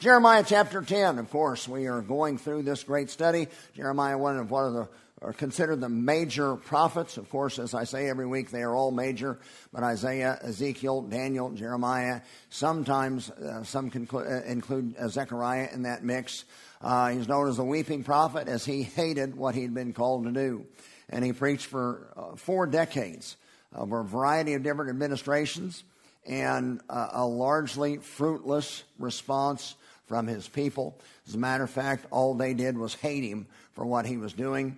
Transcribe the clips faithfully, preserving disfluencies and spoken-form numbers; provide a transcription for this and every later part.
Jeremiah chapter ten, of course, we are going through this great study. Jeremiah, one of one of the are considered the major prophets. Of course, as I say every week, they are all major. But Isaiah, Ezekiel, Daniel, Jeremiah, sometimes uh, some conclu- uh, include uh, Zechariah in that mix. Uh, he's known as the weeping prophet, as he hated what he'd been called to do. And he preached for uh, four decades over a variety of different administrations and uh, a largely fruitless response from his people. As a matter of fact, all they did was hate him for what he was doing.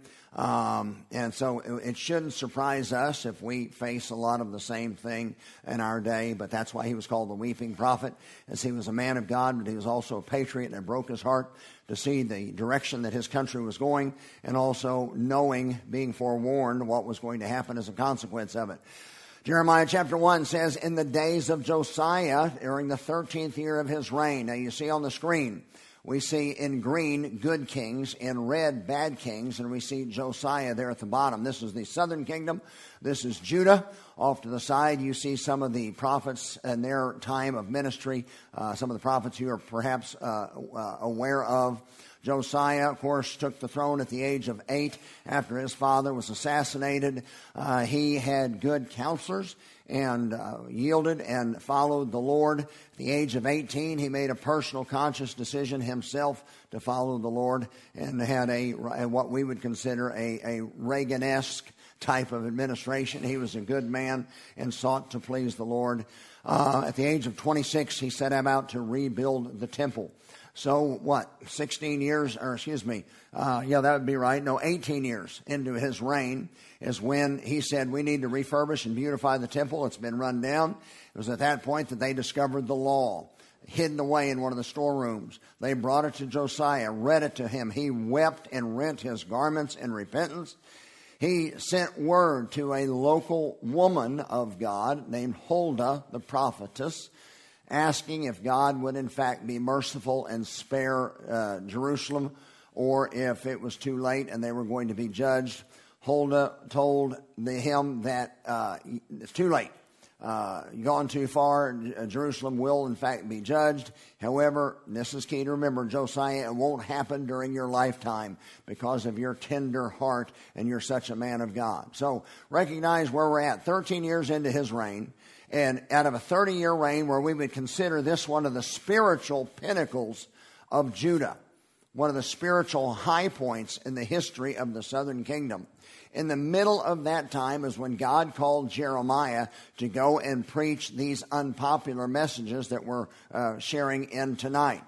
Um, and so it, it shouldn't surprise us if we face a lot of the same thing in our day, but that's why he was called the weeping prophet, as he was a man of God, but he was also a patriot, and it broke his heart to see the direction that his country was going, and also knowing, being forewarned, what was going to happen as a consequence of it. Jeremiah chapter one says, in the days of Josiah, during the thirteenth year of his reign. Now you see on the screen, we see in green, good kings, in red, bad kings, and we see Josiah there at the bottom. This is the southern kingdom. This is Judah. Off to the side, you see some of the prophets in their time of ministry, uh, some of the prophets you are perhaps uh, uh, aware of. Josiah, of course, took the throne at the age of eight after his father was assassinated. Uh, he had good counselors and uh, yielded and followed the Lord. At the age of eighteen, he made a personal, conscious decision himself to follow the Lord, and had a what we would consider a, a Reagan-esque type of administration. He was a good man and sought to please the Lord. Uh, at the age of twenty-six, he set out to rebuild the temple. So what, sixteen years, or excuse me, uh, yeah, that would be right. No, eighteen years into his reign is when he said, we need to refurbish and beautify the temple. It's been run down. It was at that point that they discovered the law, hidden away in one of the storerooms. They brought it to Josiah, read it to him. He wept and rent his garments in repentance. He sent word to a local woman of God named Huldah, the prophetess, asking if God would in fact be merciful and spare uh, Jerusalem, or if it was too late and they were going to be judged. Huldah told the, him that uh, it's too late. Uh, gone too far. Jerusalem will in fact be judged. However, this is key to remember, Josiah, it won't happen during your lifetime because of your tender heart and you're such a man of God. So recognize where we're at. thirteen years into his reign. And out of a thirty-year reign where we would consider this one of the spiritual pinnacles of Judah, one of the spiritual high points in the history of the southern kingdom. In the middle of that time is when God called Jeremiah to go and preach these unpopular messages that we're uh, sharing in tonight.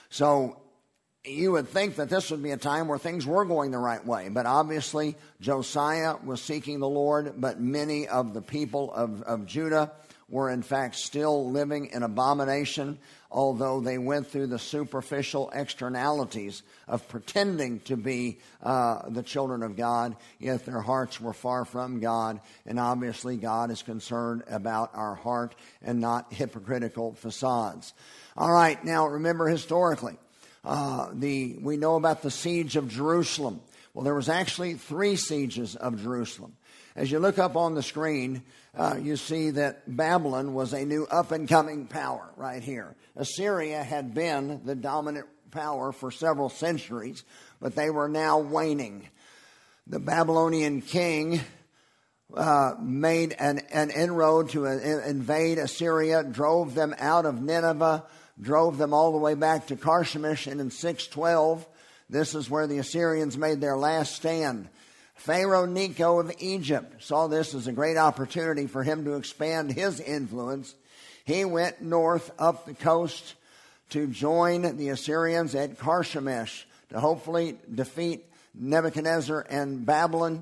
So you would think that this would be a time where things were going the right way. But obviously, Josiah was seeking the Lord, but many of the people of, of Judah were in fact still living in abomination, although they went through the superficial externalities of pretending to be uh, the children of God, yet their hearts were far from God. And obviously, God is concerned about our heart and not hypocritical facades. All right, now remember historically, Uh, the we know about the siege of Jerusalem. Well, there was actually three sieges of Jerusalem. As you look up on the screen, uh, you see that Babylon was a new up-and-coming power right here. Assyria had been the dominant power for several centuries, but they were now waning. The Babylonian king uh, made an, an inroad to uh, invade Assyria, drove them out of Nineveh, drove them all the way back to Carchemish, and in six twelve, this is where the Assyrians made their last stand. Pharaoh Necho of Egypt saw this as a great opportunity for him to expand his influence. He went north up the coast to join the Assyrians at Carchemish to hopefully defeat Nebuchadnezzar and Babylon.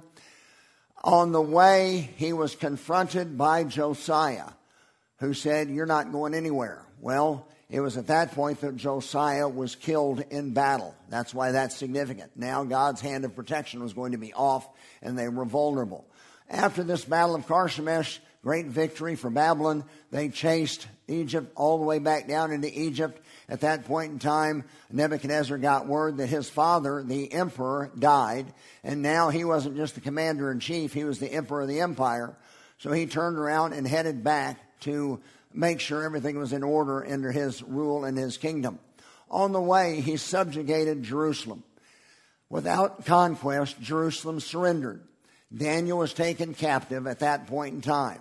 On the way, he was confronted by Josiah, who said, "You're not going anywhere." Well, it was at that point that Josiah was killed in battle. That's why that's significant. Now God's hand of protection was going to be off, and they were vulnerable. After this battle of Carchemish, great victory for Babylon. They chased Egypt all the way back down into Egypt. At that point in time, Nebuchadnezzar got word that his father, the emperor, died. And now he wasn't just the commander-in-chief, he was the emperor of the empire. So he turned around and headed back to make sure everything was in order under his rule and his kingdom. On the way, he subjugated Jerusalem. Without conquest, Jerusalem surrendered. Daniel was taken captive at that point in time.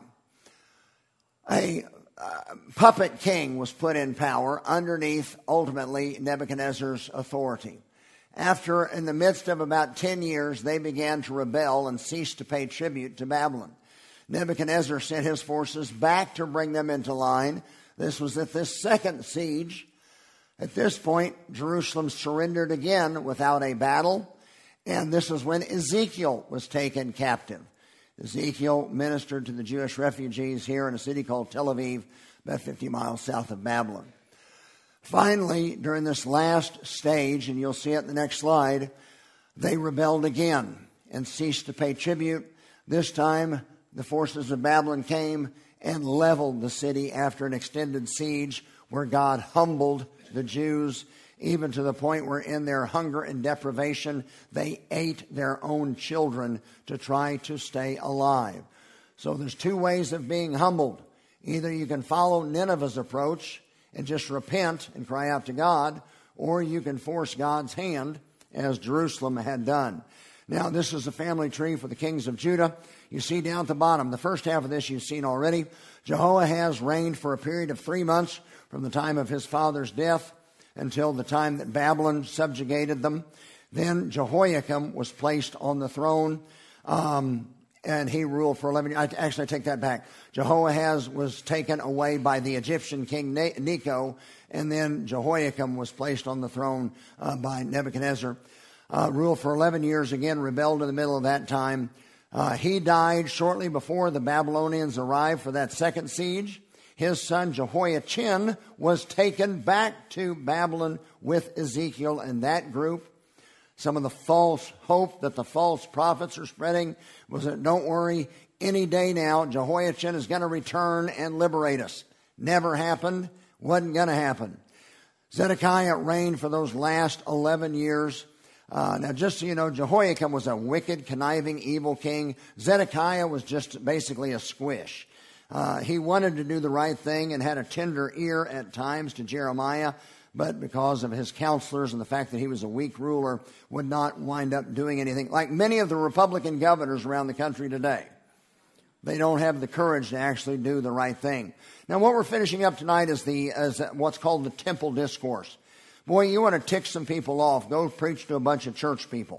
A uh, puppet king was put in power underneath, ultimately, Nebuchadnezzar's authority. After, in the midst of about ten years, they began to rebel and ceased to pay tribute to Babylon. Nebuchadnezzar sent his forces back to bring them into line. This was at this second siege. At this point, Jerusalem surrendered again without a battle. And this is when Ezekiel was taken captive. Ezekiel ministered to the Jewish refugees here in a city called Tel Aviv, about fifty miles south of Babylon. Finally, during this last stage, and you'll see it in the next slide, they rebelled again and ceased to pay tribute. This time, the forces of Babylon came and leveled the city after an extended siege where God humbled the Jews, even to the point where in their hunger and deprivation, they ate their own children to try to stay alive. So there's two ways of being humbled. Either you can follow Nineveh's approach and just repent and cry out to God, or you can force God's hand as Jerusalem had done. Now, this is a family tree for the kings of Judah. You see down at the bottom, the first half of this you've seen already. Jehoahaz reigned for a period of three months from the time of his father's death until the time that Babylon subjugated them. Then Jehoiakim was placed on the throne, um, and he ruled for eleven years. I, actually, I take that back. Jehoahaz was taken away by the Egyptian king Necho, and then Jehoiakim was placed on the throne uh, by Nebuchadnezzar. Uh, ruled for eleven years, again rebelled in the middle of that time. Uh, he died shortly before the Babylonians arrived for that second siege. His son Jehoiachin was taken back to Babylon with Ezekiel and that group. Some of the false hope that the false prophets are spreading was that, don't worry, any day now Jehoiachin is going to return and liberate us. Never happened, wasn't going to happen. Zedekiah reigned for those last eleven years. Uh, now, just so you know, Jehoiakim was a wicked, conniving, evil king. Zedekiah was just basically a squish. Uh, he wanted to do the right thing and had a tender ear at times to Jeremiah, but because of his counselors and the fact that he was a weak ruler, would not wind up doing anything. Like many of the Republican governors around the country today, they don't have the courage to actually do the right thing. Now, what we're finishing up tonight is the is what's called the Temple Discourse. Boy, you want to tick some people off, go preach to a bunch of church people.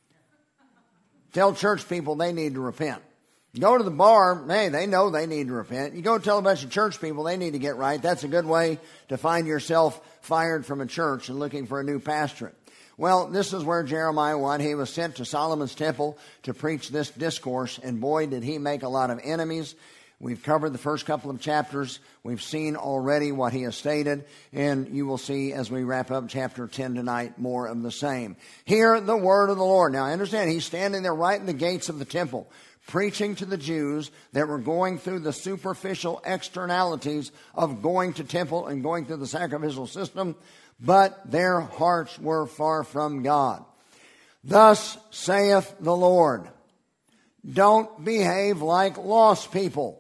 Tell church people they need to repent. Go to the bar, hey, they know they need to repent. You go tell a bunch of church people they need to get right. That's a good way to find yourself fired from a church and looking for a new pastorate. Well, this is where Jeremiah went. He was sent to Solomon's temple to preach this discourse, and boy, did he make a lot of enemies. We've covered the first couple of chapters. We've seen already what he has stated, and you will see as we wrap up chapter ten tonight more of the same. Hear the word of the Lord. Now, I understand he's standing there right in the gates of the temple, preaching to the Jews that were going through the superficial externalities of going to temple and going through the sacrificial system, but their hearts were far from God. Thus saith the Lord, don't behave like lost people.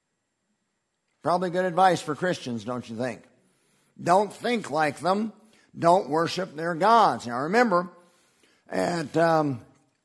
Probably good advice for Christians, don't you think? Don't think like them. Don't worship their gods. Now remember, at um,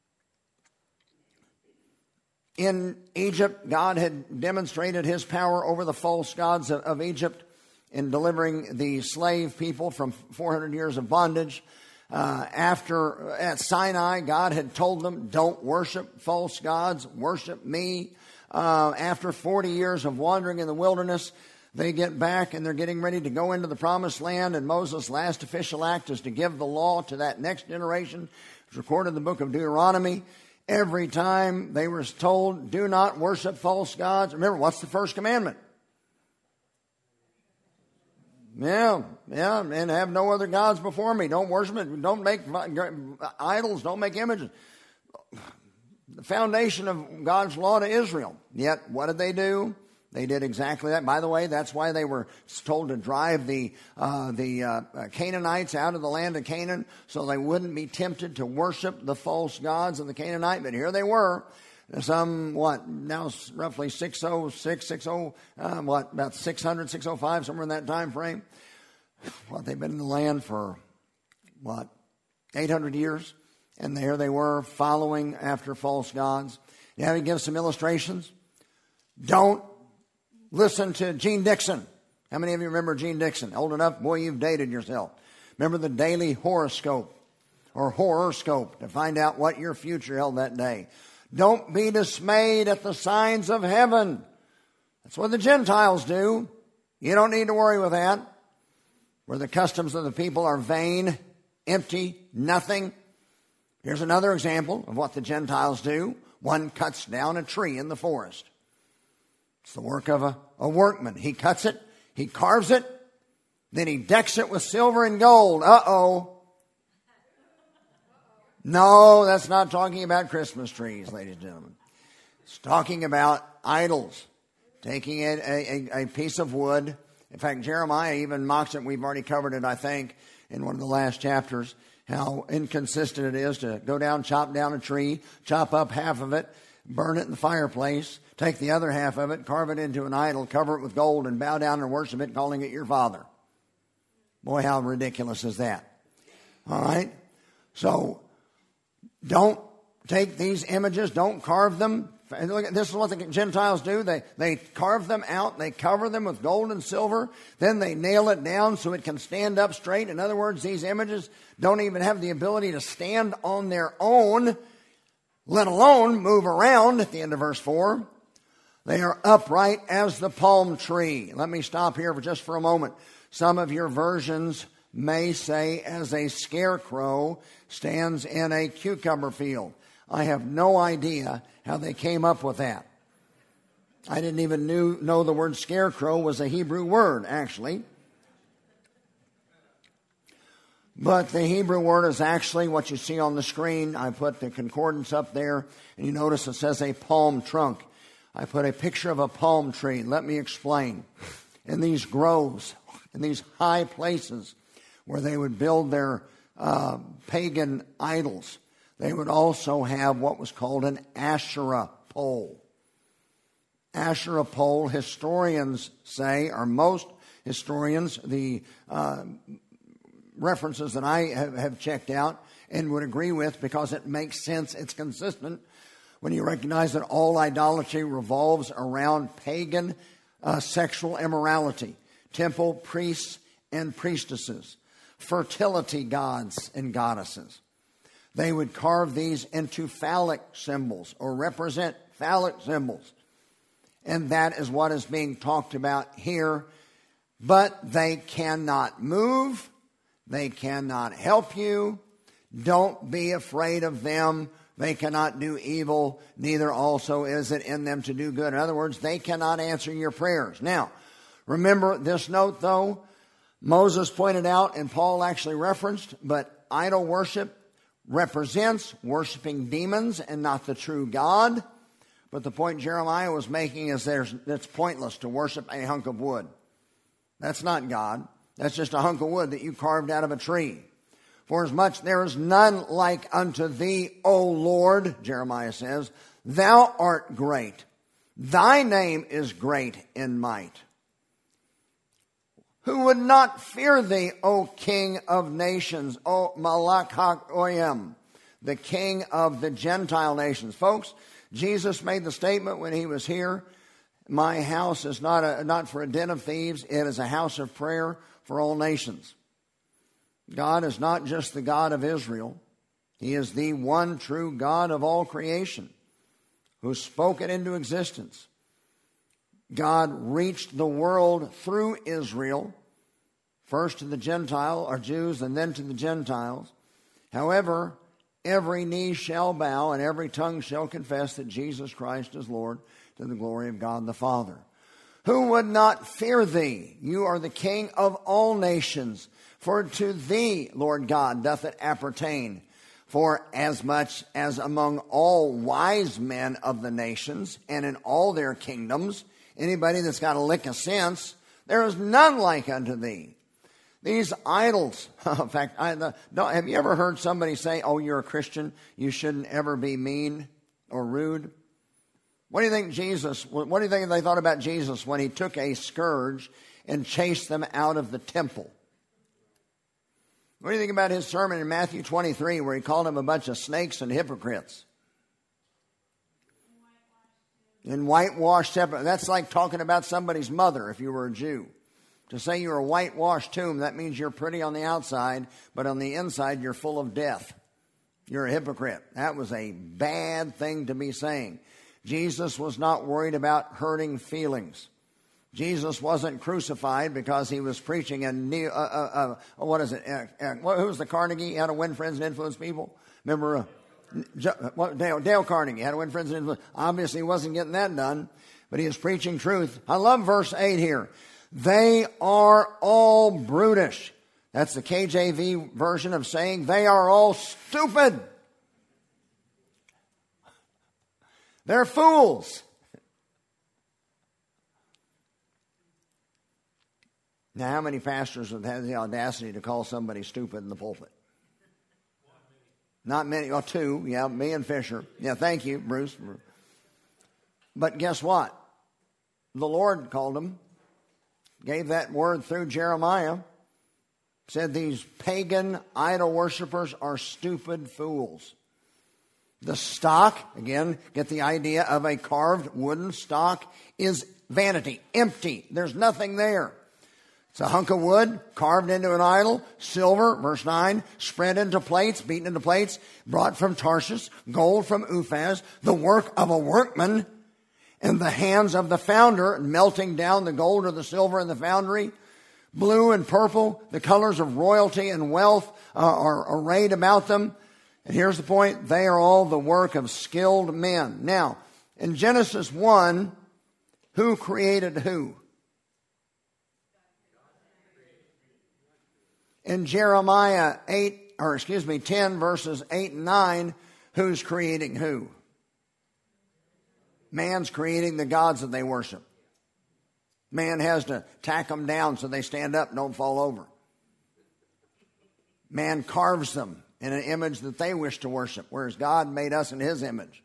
in Egypt, God had demonstrated his power over the false gods of, of Egypt in delivering the slave people from four hundred years of bondage. Uh, after, at Sinai, God had told them, don't worship false gods, worship me. Uh, after forty years of wandering in the wilderness, they get back and they're getting ready to go into the promised land, and Moses' last official act is to give the law to that next generation. It's recorded in the book of Deuteronomy. Every time they were told, do not worship false gods. Remember, what's the first commandment? Yeah, yeah, and have no other gods before me. Don't worship it. Don't make idols. Don't make images. The foundation of God's law to Israel. Yet, what did they do? They did exactly that. By the way, that's why they were told to drive the uh, the uh, Canaanites out of the land of Canaan, so they wouldn't be tempted to worship the false gods of the Canaanite. But here they were. Some, what, now roughly six oh six, six oh, uh, what, about six hundred, six oh five, somewhere in that time frame. what, they've been in the land for, what, eight hundred years? And there they were following after false gods. Now he gives some illustrations. Don't listen to Gene Dixon. How many of you remember Gene Dixon? Old enough? Boy, you've dated yourself. Remember the daily horoscope or horoscope to find out what your future held that day. Don't be dismayed at the signs of heaven. That's what the Gentiles do. You don't need to worry with that. Where the customs of the people are vain, empty, nothing. Here's another example of what the Gentiles do. One cuts down a tree in the forest. It's the work of a, a workman. He cuts it, he carves it, then he decks it with silver and gold. Uh-oh. No, that's not talking about Christmas trees, ladies and gentlemen. It's talking about idols. Taking it, a, a, a piece of wood. In fact, Jeremiah even mocks it. We've already covered it, I think, in one of the last chapters. How inconsistent it is to go down, chop down a tree, chop up half of it, burn it in the fireplace, take the other half of it, carve it into an idol, cover it with gold, and bow down and worship it, calling it your father. Boy, how ridiculous is that? All right? So, don't take these images, don't carve them. Look, this is what the Gentiles do. They, they carve them out, they cover them with gold and silver, then they nail it down so it can stand up straight. In other words, these images don't even have the ability to stand on their own, let alone move around at the end of verse four. They are upright as the palm tree. Let me stop here for just for a moment. Some of your versions may say as a scarecrow stands in a cucumber field. I have no idea how they came up with that. I didn't even knew, know the word scarecrow was a Hebrew word, actually. But the Hebrew word is actually what you see on the screen. I put the concordance up there, and you notice it says a palm trunk. I put a picture of a palm tree. Let me explain. In these groves, in these high places where they would build their uh, pagan idols, they would also have what was called an Asherah pole. Asherah pole, historians say, or most historians, the uh, references that I have, have checked out and would agree with because it makes sense, it's consistent, when you recognize that all idolatry revolves around pagan uh, sexual immorality, temple priests and priestesses, fertility gods and goddesses. They would carve these into phallic symbols or represent phallic symbols. And that is what is being talked about here. But they cannot move. They cannot help you. Don't be afraid of them. They cannot do evil. Neither also is it in them to do good. In other words, they cannot answer your prayers. Now, remember this note, though. Moses pointed out, and Paul actually referenced, but idol worship represents worshiping demons and not the true God. But the point Jeremiah was making is there's, it's pointless to worship a hunk of wood. That's not God. That's just a hunk of wood that you carved out of a tree. For as much there is none like unto thee, O Lord, Jeremiah says, thou art great. Thy name is great in might. Who would not fear thee, O King of nations, O Malach HaGoyim, the King of the Gentile nations? Folks, Jesus made the statement when he was here, my house is not a, not for a den of thieves, it is a house of prayer for all nations. God is not just the God of Israel. He is the one true God of all creation who spoke it into existence. God reached the world through Israel, first to the Gentile or Jews and then to the Gentiles. However, every knee shall bow and every tongue shall confess that Jesus Christ is Lord, to the glory of God the Father. Who would not fear thee? You are the King of all nations. For to thee, Lord God, doth it appertain. For as much as among all wise men of the nations and in all their kingdoms, anybody that's got a lick of sense, there is none like unto thee. These idols, in fact, I, the, don't, have you ever heard somebody say, oh, you're a Christian, you shouldn't ever be mean or rude? What do you think Jesus, what do you think they thought about Jesus when he took a scourge and chased them out of the temple? What do you think about his sermon in Matthew twenty-three where he called them a bunch of snakes and hypocrites? And whitewashed sepulchre. That's like talking about somebody's mother if you were a Jew. To say you're a whitewashed tomb, that means you're pretty on the outside, but on the inside you're full of death. You're a hypocrite. That was a bad thing to be saying. Jesus was not worried about hurting feelings. Jesus wasn't crucified because he was preaching a new, uh, uh, uh, what is it? Uh, uh, who was the Carnegie? How to Win Friends and Influence People? Remember, uh, what, Dale, Dale Carnegie, How to Win Friends and Influence. Obviously, he wasn't getting that done, but he was preaching truth. I love verse eight here. They are all brutish. That's the K J V version of saying they are all stupid. They're fools. Now, how many pastors have had the audacity to call somebody stupid in the pulpit? Not many. Well, two. Yeah, me and Fisher. Yeah, thank you, Bruce. But guess what? The Lord called them, gave that word through Jeremiah, said these pagan idol worshipers are stupid fools. The stock, again, get the idea of a carved wooden stock, is vanity, empty. There's nothing there. It's a hunk of wood carved into an idol, silver, verse nine, spread into plates, beaten into plates, brought from Tarshish, gold from Uphaz, the work of a workman, and the hands of the founder, melting down the gold or the silver in the foundry. Blue and purple, the colors of royalty and wealth uh, are arrayed about them. And here's the point, they are all the work of skilled men. Now, in Genesis one, who created who? In Jeremiah eight, or excuse me, ten verses eight and nine, who's creating who? Man's creating the gods that they worship. Man has to tack them down so they stand up and don't fall over. Man carves them in an image that they wish to worship, whereas God made us in his image.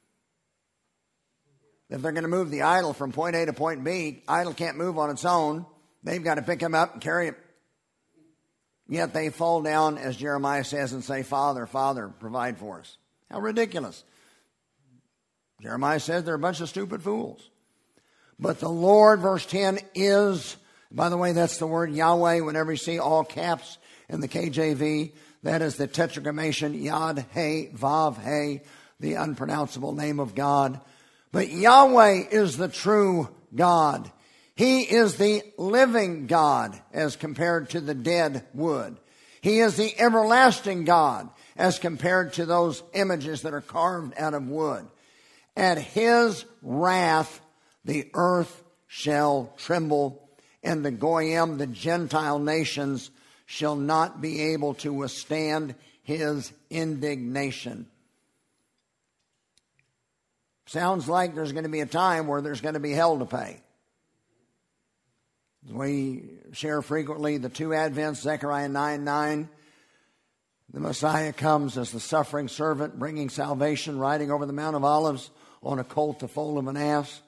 If they're going to move the idol from point A to point B, idol can't move on its own. They've got to pick him up and carry him. Yet they fall down, as Jeremiah says, and say, Father, Father, provide for us. How ridiculous. Jeremiah says they're a bunch of stupid fools. But the Lord, verse ten, is, by the way, that's the word Yahweh. Whenever you see all caps in the K J V, that is the tetragrammation Yad, He, Vav, He, the unpronounceable name of God. But Yahweh is the true God. He is the living God as compared to the dead wood. He is the everlasting God as compared to those images that are carved out of wood. At his wrath, the earth shall tremble, and the Goyim, the Gentile nations, shall not be able to withstand his indignation. Sounds like there's going to be a time where there's going to be hell to pay. We share frequently the two Advents, Zechariah nine nine. The Messiah comes as the suffering servant, bringing salvation, riding over the Mount of Olives on a colt, the foal of an ass.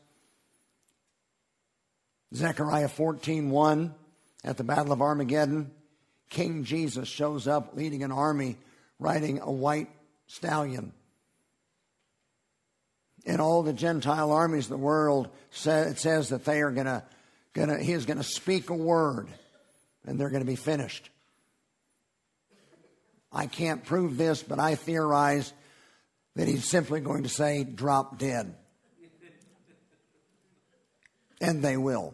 Zechariah fourteen one, at the Battle of Armageddon, King Jesus shows up leading an army, riding a white stallion. And all the Gentile armies of the world, it says that they are going to Gonna, he is going to speak a word, and they're going to be finished. I can't prove this, but I theorize that he's simply going to say, drop dead. And they will.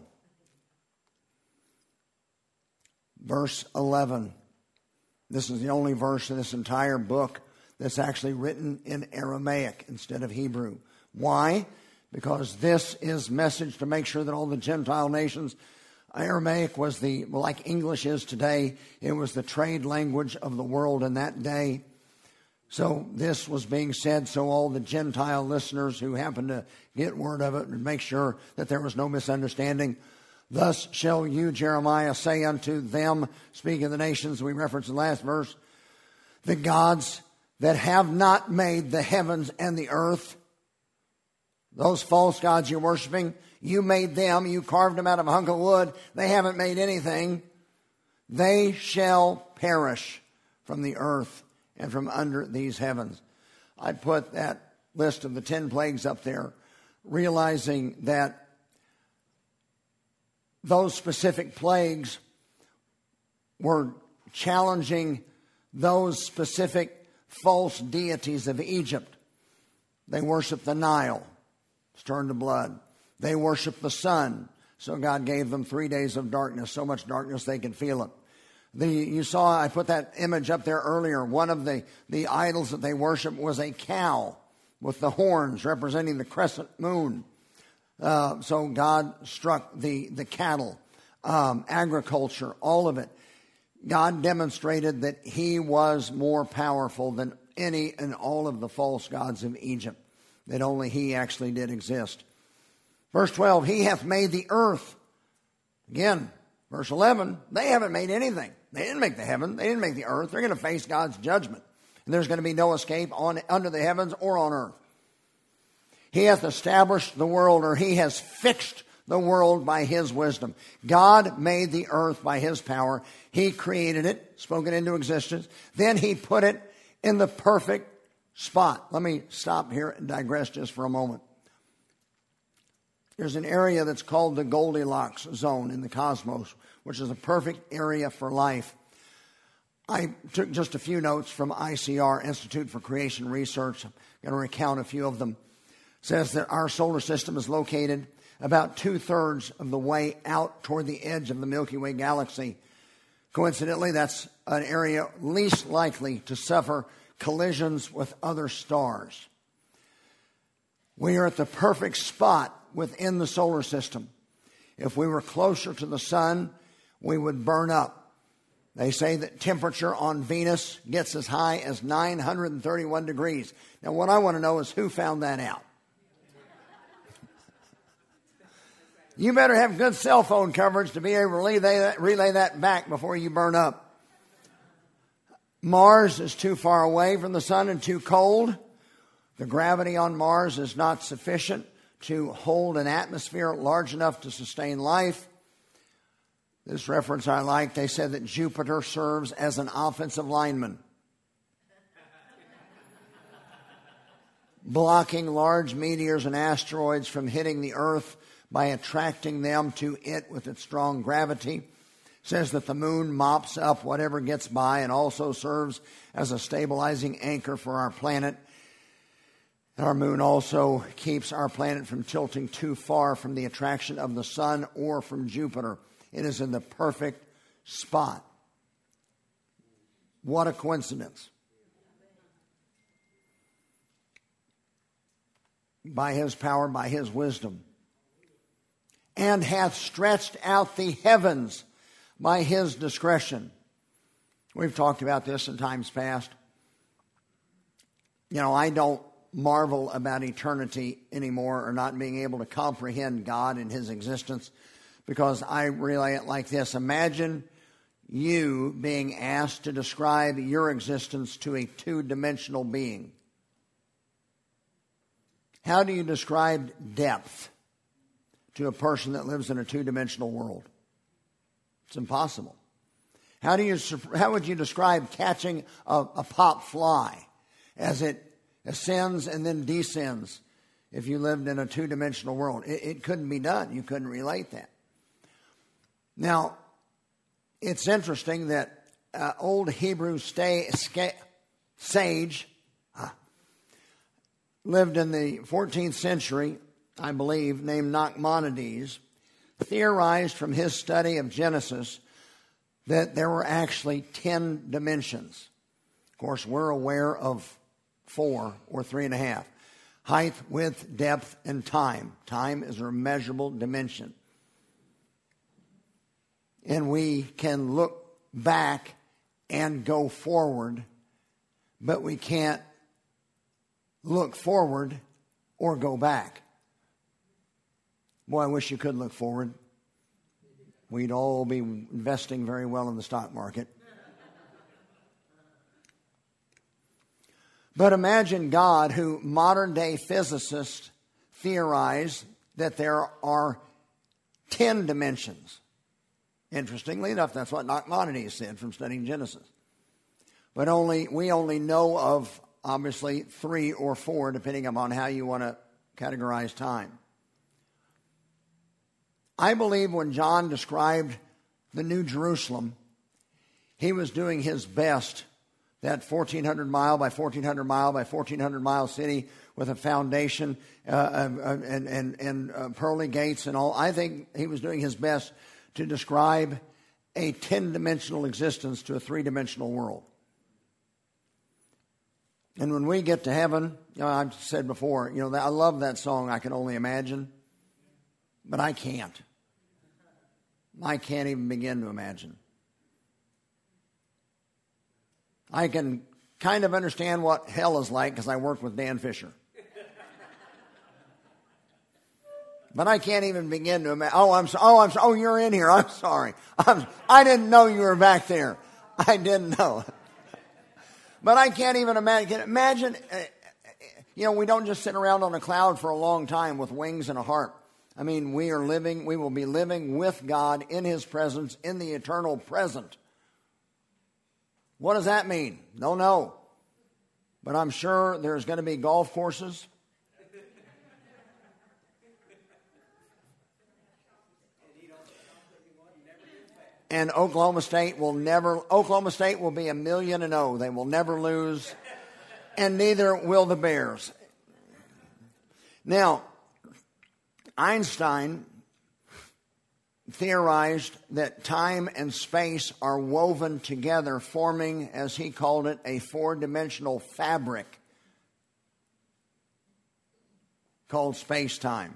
Verse eleven. This is the only verse in this entire book that's actually written in Aramaic instead of Hebrew. Why? Because this is message to make sure that all the Gentile nations, Aramaic was the, well, like English is today, it was the trade language of the world in that day. So this was being said so all the Gentile listeners who happened to get word of it would make sure that there was no misunderstanding. Thus shall you, Jeremiah, say unto them, speaking of the nations we referenced in the last verse, the gods that have not made the heavens and the earth, those false gods you're worshiping, you made them. You carved them out of a hunk of wood. They haven't made anything. They shall perish from the earth and from under these heavens. I put that list of the ten plagues up there, realizing that those specific plagues were challenging those specific false deities of Egypt. They worshiped the Nile, it's turned to blood. They worshiped the sun, so God gave them three days of darkness, so much darkness they could feel it. The, you saw, I put that image up there earlier. One of the, the idols that they worshiped was a cow with the horns representing the crescent moon. Uh, so God struck the, the cattle, um, agriculture, all of it. God demonstrated that he was more powerful than any and all of the false gods of Egypt, that only he actually did exist. Verse twelve, he hath made the earth. Again, verse eleven, they haven't made anything. They didn't make the heaven. They didn't make the earth. They're going to face God's judgment. And there's going to be no escape on under the heavens or on earth. He hath established the world, or he has fixed the world by his wisdom. God made the earth by his power. He created it, spoke it into existence. Then he put it in the perfect spot. Let me stop here and digress just for a moment. There's an area that's called the Goldilocks zone in the cosmos, which is a perfect area for life. I took just a few notes from I C R, Institute for Creation Research. I'm going to recount a few of them. It says that our solar system is located about two-thirds of the way out toward the edge of the Milky Way galaxy. Coincidentally, that's an area least likely to suffer collisions with other stars. We are at the perfect spot within the solar system. If we were closer to the sun, we would burn up. They say that temperature on Venus gets as high as nine hundred thirty-one degrees. Now, what I want to know is who found that out? You better have good cell phone coverage to be able to relay that, relay that back before you burn up. Mars is too far away from the sun and too cold. The gravity on Mars is not sufficient to hold an atmosphere large enough to sustain life. This reference I like. They said that Jupiter serves as an offensive lineman, blocking large meteors and asteroids from hitting the earth by attracting them to it with its strong gravity. It says that the moon mops up whatever gets by and also serves as a stabilizing anchor for our planet. Our moon also keeps our planet from tilting too far from the attraction of the sun or from Jupiter. It is in the perfect spot. What a coincidence. By his power, by his wisdom. And hath stretched out the heavens by his discretion. We've talked about this in times past. You know, I don't marvel about eternity anymore, or not being able to comprehend God and his existence, because I relay it like this. Imagine you being asked to describe your existence to a two-dimensional being. How do you describe depth to a person that lives in a two-dimensional world? It's impossible. How do you? How would you describe catching a, a pop fly as it ascends and then descends if you lived in a two-dimensional world? It, it couldn't be done. You couldn't relate that. Now, it's interesting that uh, old Hebrew stay, ska, sage uh, lived in the fourteenth century, I believe, named Nachmanides, theorized from his study of Genesis that there were actually ten dimensions. Of course, we're aware of four or three and a half. Height, width, depth, and time. Time is a measurable dimension. And we can look back and go forward, but we can't look forward or go back. Boy, I wish you could look forward. We'd all be investing very well in the stock market. But imagine God, who modern-day physicists theorize that there are ten dimensions. Interestingly enough, that's what Nachmanides said from studying Genesis. But only we only know of, obviously, three or four, depending upon how you want to categorize time. I believe when John described the New Jerusalem, he was doing his best, that fourteen hundred mile by fourteen hundred mile by fourteen hundred mile city with a foundation uh, and, and, and uh, pearly gates and all. I think he was doing his best to describe a ten-dimensional existence to a three-dimensional world. And when we get to heaven, you know, I've said before, you know, I love that song, I Can Only Imagine, but I can't. I can't even begin to imagine. I can kind of understand what hell is like because I work with Dan Fisher. But I can't even begin to imagine. Oh, I'm so, oh, I'm so, oh, you're in here. I'm sorry. I'm, I didn't know you were back there. I didn't know. But I can't even imagine. Imagine, uh, you know, we don't just sit around on a cloud for a long time with wings and a harp. I mean, we are living, we will be living with God in His presence in the eternal present. What does that mean? Don't know. But I'm sure there's going to be golf courses. And Oklahoma State will never, Oklahoma State will be a million and oh. They will never lose. And neither will the Bears. Now, Einstein theorized that time and space are woven together, forming, as he called it, a four-dimensional fabric called space-time.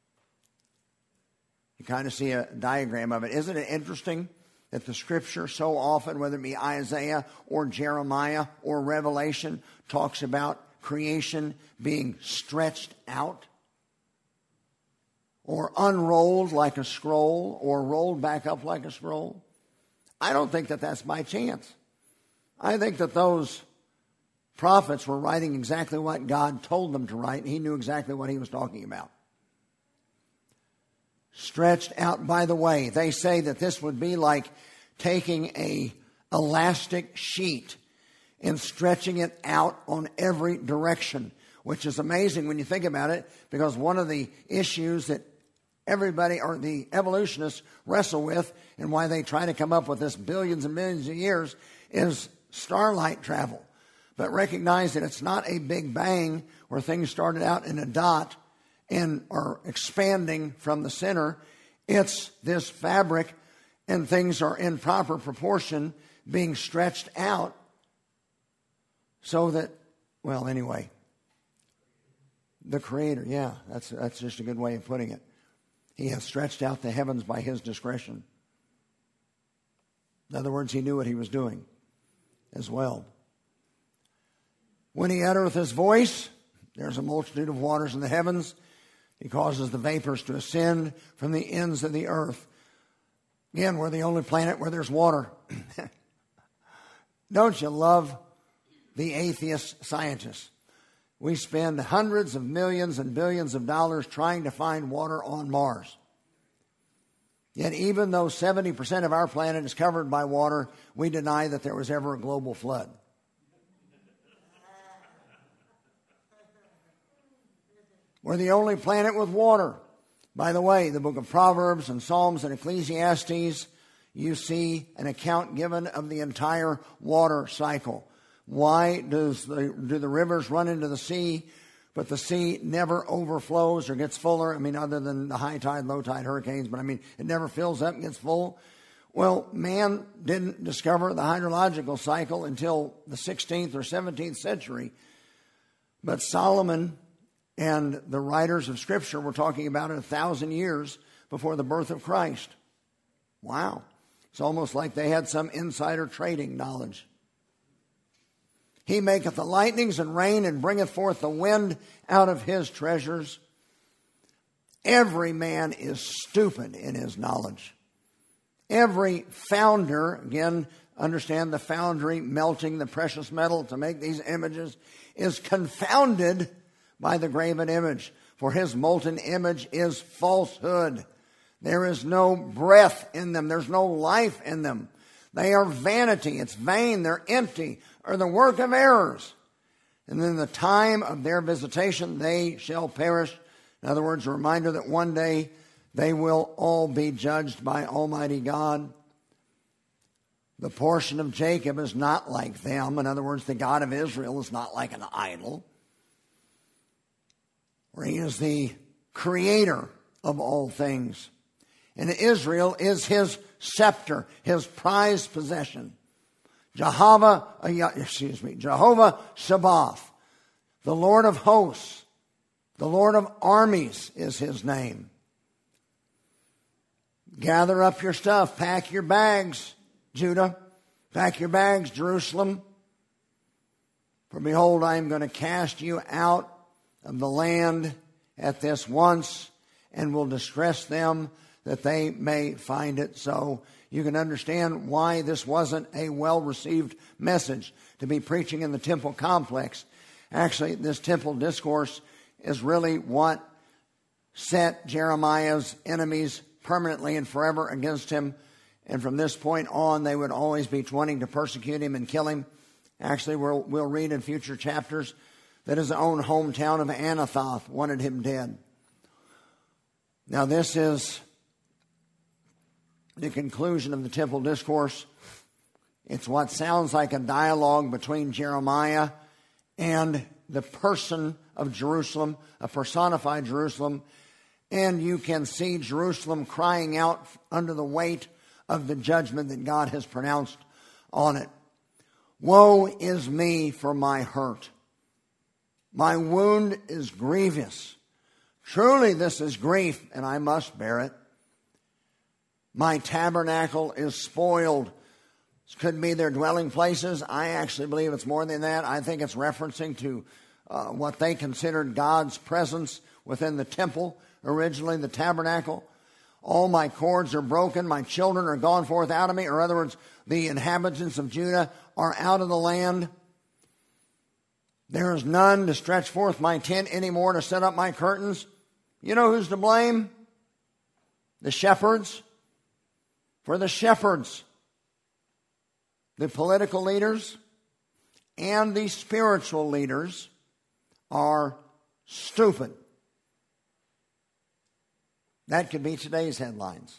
You kind of see a diagram of it. Isn't it interesting that the Scripture so often, whether it be Isaiah or Jeremiah or Revelation, talks about creation being stretched out or unrolled like a scroll or rolled back up like a scroll? I don't think that that's by chance. I think that those prophets were writing exactly what God told them to write. He knew exactly what he was talking about. Stretched out. By the way, they say that this would be like taking a elastic sheet and stretching it out on every direction, which is amazing when you think about it, because one of the issues that everybody or the evolutionists wrestle with and why they try to come up with this billions and millions of years is starlight travel. But recognize that it's not a big bang where things started out in a dot and are expanding from the center. It's this fabric, and things are in proper proportion being stretched out so that, well, anyway, the Creator, yeah, that's that's just a good way of putting it. He has stretched out the heavens by His discretion. In other words, He knew what He was doing as well. When He uttereth His voice, there's a multitude of waters in the heavens. He causes the vapors to ascend from the ends of the earth. Again, we're the only planet where there's water. Don't you love the atheist scientists? We spend hundreds of millions and billions of dollars trying to find water on Mars. Yet even though seventy percent of our planet is covered by water, we deny that there was ever a global flood. We're the only planet with water. By the way, the book of Proverbs and Psalms and Ecclesiastes, you see an account given of the entire water cycle. Why does the, do the rivers run into the sea, but the sea never overflows or gets fuller? I mean, other than the high tide, low tide, hurricanes, but I mean, it never fills up and gets full. Well, man didn't discover the hydrological cycle until the sixteenth or seventeenth century. But Solomon and the writers of Scripture were talking about it a thousand years before the birth of Christ. Wow. It's almost like they had some insider trading knowledge. He maketh the lightnings and rain and bringeth forth the wind out of his treasures. Every man is stupid in his knowledge. Every founder, again, understand the foundry melting the precious metal to make these images, is confounded by the graven image. For his molten image is falsehood. There is no breath in them. There's no life in them. They are vanity. It's vain. They're empty, or the work of errors. And in the time of their visitation, they shall perish. In other words, a reminder that one day they will all be judged by Almighty God. The portion of Jacob is not like them. In other words, the God of Israel is not like an idol. For he is the creator of all things. And Israel is his scepter, his prized possession. Jehovah, uh, excuse me, Jehovah Sabaoth, the Lord of hosts, the Lord of armies is his name. Gather up your stuff, pack your bags, Judah, pack your bags, Jerusalem. For behold, I am going to cast you out of the land at this once, and will distress them that they may find it. So you can understand why this wasn't a well-received message to be preaching in the temple complex. Actually, this temple discourse is really what set Jeremiah's enemies permanently and forever against him. And from this point on, they would always be wanting to persecute him and kill him. Actually, we'll, we'll read in future chapters that his own hometown of Anathoth wanted him dead. Now, this is the conclusion of the temple discourse. It's what sounds like a dialogue between Jeremiah and the person of Jerusalem, a personified Jerusalem. And you can see Jerusalem crying out under the weight of the judgment that God has pronounced on it. Woe is me for my hurt. My wound is grievous. Truly this is grief, and I must bear it. My tabernacle is spoiled. This could be their dwelling places. I actually believe it's more than that. I think it's referencing to uh, what they considered God's presence within the temple, originally the tabernacle. All my cords are broken. My children are gone forth out of me. Or in other words, the inhabitants of Judah are out of the land. There is none to stretch forth my tent anymore, to set up my curtains. You know who's to blame? The shepherds. For the shepherds, the political leaders, and the spiritual leaders are stupid. That could be today's headlines.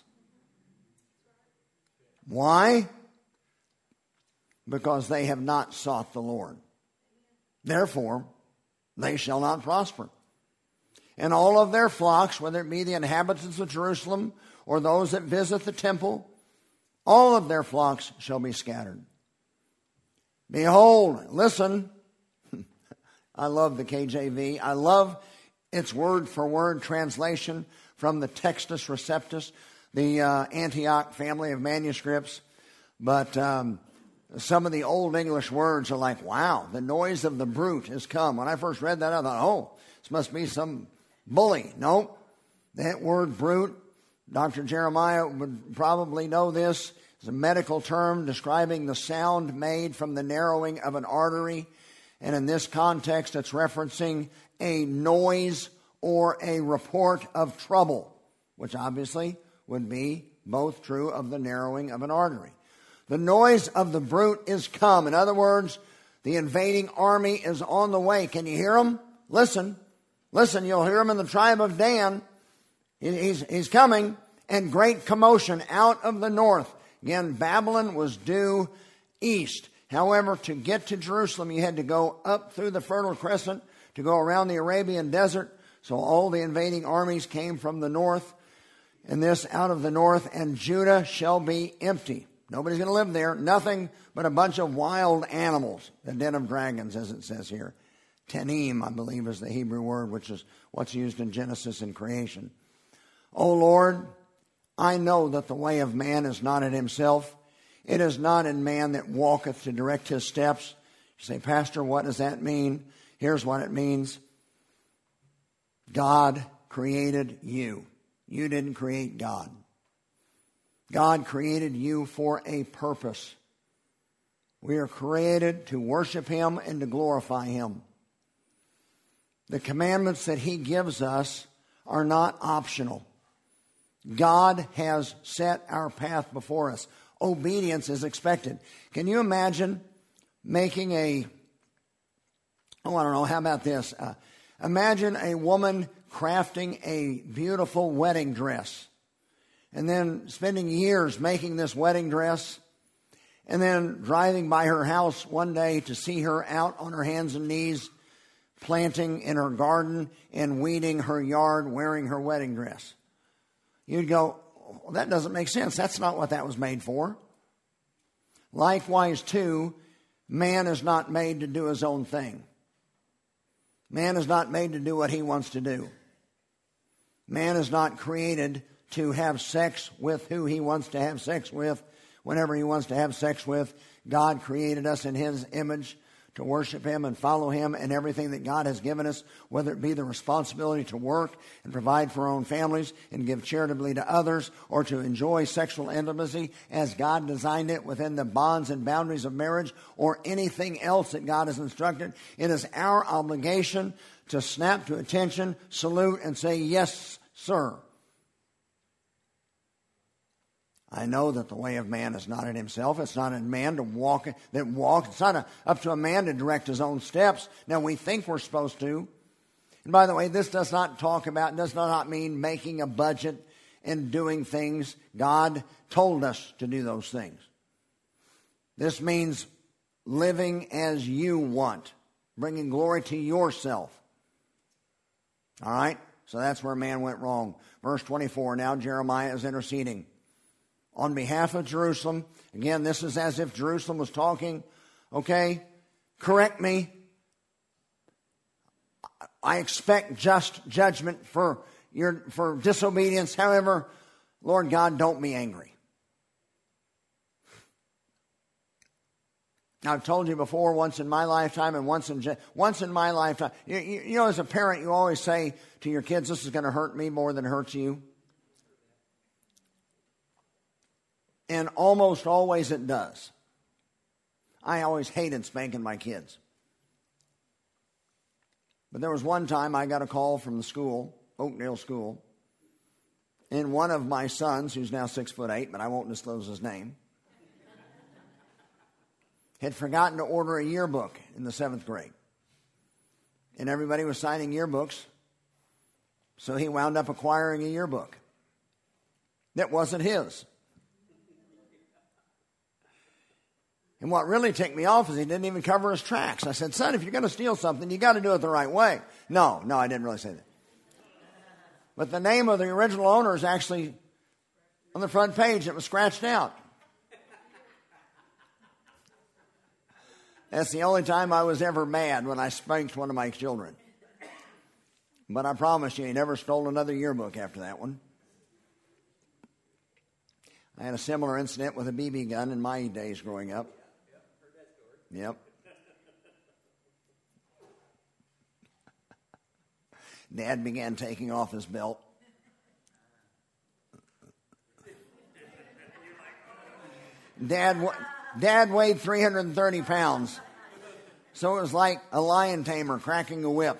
Why? Because they have not sought the Lord. Therefore, they shall not prosper. And all of their flocks, whether it be the inhabitants of Jerusalem or those that visit the temple, all of their flocks shall be scattered. Behold, listen. I love the K J V. I love its word-for-word translation from the Textus Receptus, the uh, Antioch family of manuscripts. But um, some of the Old English words are like, wow, the noise of the brute has come. When I first read that, I thought, oh, this must be some bully. No, that word brute, Doctor Jeremiah would probably know this. It's a medical term describing the sound made from the narrowing of an artery. And in this context, it's referencing a noise or a report of trouble, which obviously would be both true of the narrowing of an artery. The noise of the brute is come. In other words, the invading army is on the way. Can you hear them? Listen. Listen, you'll hear him in the tribe of Dan. He's, he's coming. And great commotion out of the north. Again, Babylon was due east. However, to get to Jerusalem, you had to go up through the Fertile Crescent to go around the Arabian desert. So all the invading armies came from the north. And this out of the north. And Judah shall be empty. Nobody's going to live there. Nothing but a bunch of wild animals. The den of dragons, as it says here. Tenim, I believe, is the Hebrew word, which is what's used in Genesis and creation. O Lord, I know that the way of man is not in himself. It is not in man that walketh to direct his steps. You say, Pastor, what does that mean? Here's what it means. God created you. You didn't create God. God created you for a purpose. We are created to worship him and to glorify him. The commandments that he gives us are not optional. God has set our path before us. Obedience is expected. Can you imagine making a, oh, I don't know, how about this? Uh, imagine a woman crafting a beautiful wedding dress and then spending years making this wedding dress and then driving by her house one day to see her out on her hands and knees planting in her garden and weeding her yard wearing her wedding dress. You'd go, well, that doesn't make sense. That's not what that was made for. Likewise, too, man is not made to do his own thing. Man is not made to do what he wants to do. Man is not created to have sex with who he wants to have sex with, whenever he wants to have sex with. God created us in his image to worship him and follow him in everything that God has given us, whether it be the responsibility to work and provide for our own families and give charitably to others, or to enjoy sexual intimacy as God designed it within the bonds and boundaries of marriage, or anything else that God has instructed. It is our obligation to snap to attention, salute, and say, yes, sir. I know that the way of man is not in himself. It's not in man to walk, that walk. It's not a, up to a man to direct his own steps. Now, we think we're supposed to. And by the way, this does not talk about, does not mean making a budget and doing things. God told us to do those things. This means living as you want, bringing glory to yourself. All right? So that's where man went wrong. Verse twenty-four, now Jeremiah is interceding on behalf of Jerusalem. Again, this is as if Jerusalem was talking, okay, correct me. I expect just judgment for your for disobedience. However, Lord God, don't be angry. I've told you before, once in my lifetime and once in once in my lifetime. You, you, you know, as a parent, you always say to your kids, this is going to hurt me more than it hurts you. And almost always it does. I always hated spanking my kids. But there was one time I got a call from the school, Oakdale School, and one of my sons, who's now six foot eight, but I won't disclose his name, had forgotten to order a yearbook in the seventh grade. And everybody was signing yearbooks, so he wound up acquiring a yearbook that wasn't his. And what really ticked me off is he didn't even cover his tracks. I said, son, if you're going to steal something, you got to do it the right way. No, no, I didn't really say that. But the name of the original owner is actually on the front page. It was scratched out. That's the only time I was ever mad, when I spanked one of my children. But I promise you, he never stole another yearbook after that one. I had a similar incident with a B B gun in my days growing up. Yep. Dad began taking off his belt. Dad, Dad weighed three hundred thirty pounds. So it was like a lion tamer cracking a whip.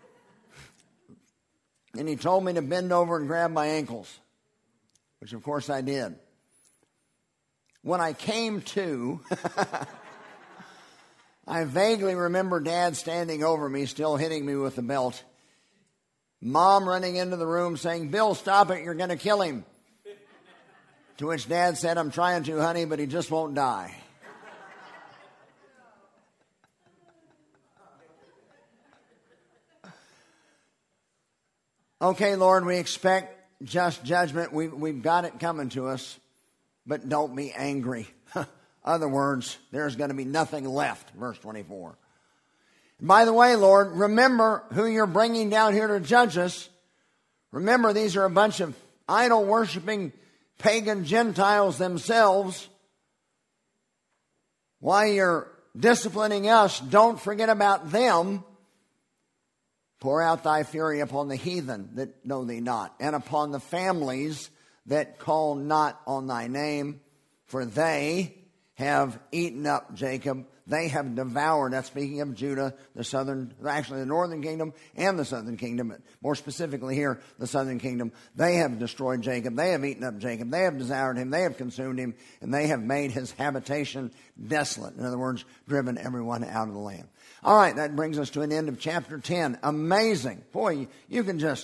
And he told me to bend over and grab my ankles, which of course I did. When I came to, I vaguely remember Dad standing over me, still hitting me with the belt. Mom running into the room saying, Bill, stop it, you're going to kill him. To which Dad said, I'm trying to, honey, but he just won't die. Okay, Lord, we expect just judgment. We, we've got it coming to us, but don't be angry. Other words, there's going to be nothing left, verse twenty-four. By the way, Lord, remember who you're bringing down here to judge us. Remember, these are a bunch of idol-worshiping pagan Gentiles themselves. While you're disciplining us, don't forget about them. Pour out thy fury upon the heathen that know thee not, and upon the families that call not on thy name, for they have eaten up Jacob. They have devoured, that's speaking of Judah, the southern, actually the northern kingdom and the southern kingdom, but more specifically here, the southern kingdom. They have destroyed Jacob. They have eaten up Jacob. They have devoured him. They have consumed him, and they have made his habitation desolate. In other words, driven everyone out of the land. All right, that brings us to an end of chapter ten. Amazing. Boy, you, you can just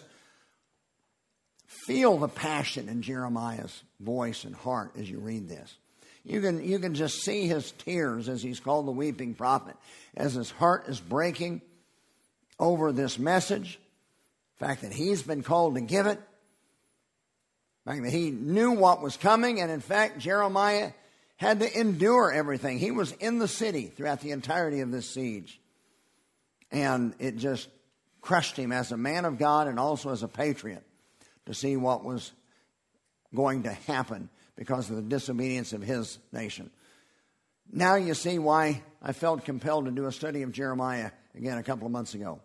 feel the passion in Jeremiah's voice and heart as you read this. You can, you can just see his tears, as he's called the weeping prophet, as his heart is breaking over this message, the fact that he's been called to give it, the fact that he knew what was coming, and in fact, Jeremiah had to endure everything. He was in the city throughout the entirety of this siege, and it just crushed him as a man of God and also as a patriot to see what was going to happen because of the disobedience of his nation. Now you see why I felt compelled to do a study of Jeremiah again a couple of months ago.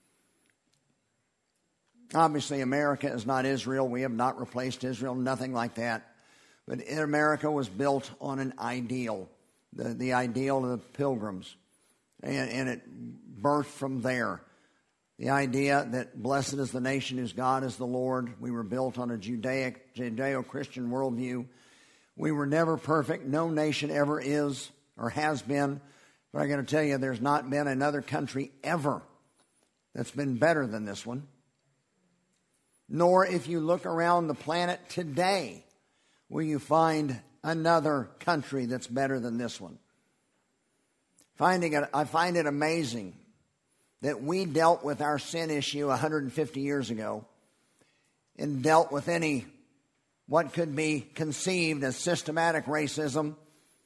Obviously, America is not Israel. We have not replaced Israel, nothing like that. But America was built on an ideal, the, the ideal of the pilgrims, and, and it birthed from there. The idea that blessed is the nation whose God is the Lord. We were built on a Judaic, Judeo-Christian worldview. We were never perfect. No nation ever is or has been. But I got to tell you, there's not been another country ever that's been better than this one. Nor if you look around the planet today, will you find another country that's better than this one. Finding it, I find it amazing that we dealt with our sin issue one hundred fifty years ago and dealt with any what could be conceived as systematic racism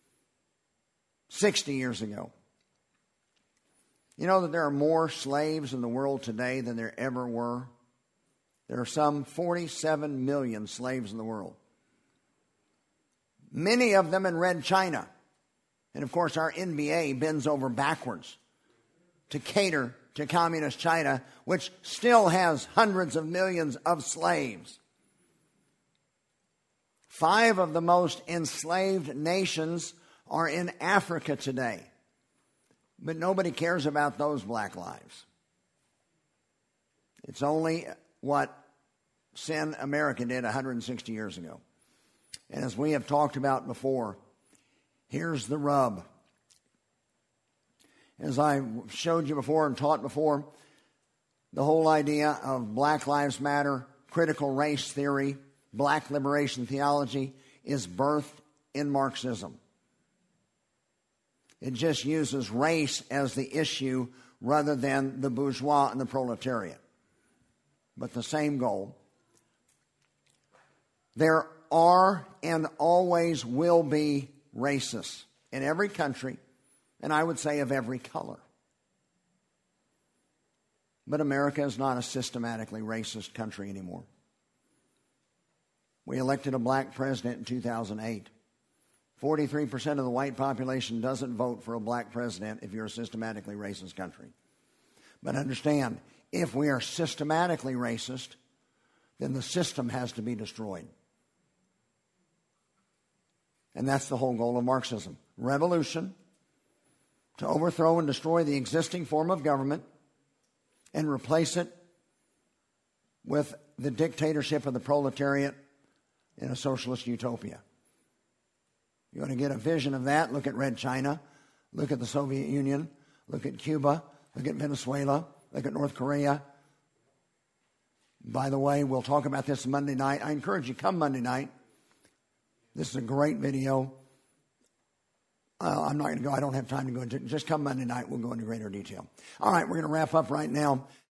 sixty years ago. You know that there are more slaves in the world today than there ever were? There are some forty-seven million slaves in the world. Many of them in Red China. And of course our N B A bends over backwards to cater to communist China, which still has hundreds of millions of slaves. Five of the most enslaved nations are in Africa today. But nobody cares about those black lives. It's only what sin America did one hundred sixty years ago. And as we have talked about before, here's the rub. As I showed you before and taught before, the whole idea of Black Lives Matter, critical race theory, black liberation theology is birthed in Marxism. It just uses race as the issue rather than the bourgeois and the proletariat. But the same goal. There are and always will be racists in every country, and I would say of every color. But America is not a systematically racist country anymore. We elected a black president in two thousand eight. forty-three percent of the white population doesn't vote for a black president if you're a systematically racist country. But understand, if we are systematically racist, then the system has to be destroyed. And that's the whole goal of Marxism. Revolution, to overthrow and destroy the existing form of government and replace it with the dictatorship of the proletariat in a socialist utopia. You want to get a vision of that? Look at Red China. Look at the Soviet Union. Look at Cuba. Look at Venezuela. Look at North Korea. By the way, we'll talk about this Monday night. I encourage you, come Monday night. This is a great video. Uh, I'm not going to go. I don't have time to go into it. Just come Monday night. We'll go into greater detail. All right, we're going to wrap up right now.